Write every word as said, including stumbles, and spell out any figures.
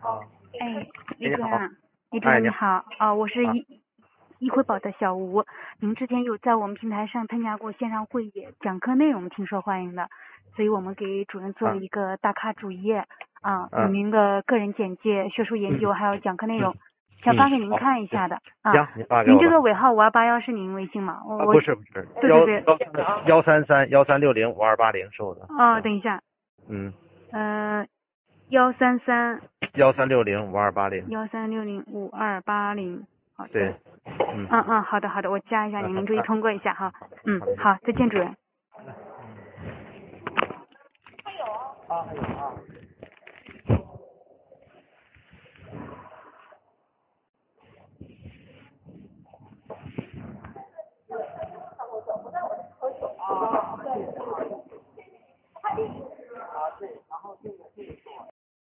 哎，李你好， 主任，李主哎，你任你好，啊、我是好， 易易惠宝的小吴，您之前有在我们平台上参加过线上会议，讲课内容挺受欢迎的，所以我们给主任做了啊一个大咖主页，啊、有啊您的个人简介、学术研嗯究还有讲课内嗯容，想发给您嗯，好， 看一下的，啊、 行，你发给您这我吧。 个尾号五二八幺是您微信吗？我啊， 我， 不是不是，幺对对对， 幺幺三三幺三六零五二八零是我的。 哦、 对， 等一下， 嗯， 嗯，幺三三幺三六零五二八零。 幺三六零五二八零，好对， 的。 嗯嗯嗯，好的好的，我加一下您，您注意嗯嗯， 通过一下哈。嗯， 好的。 好，再见主任。 啊，还有啊。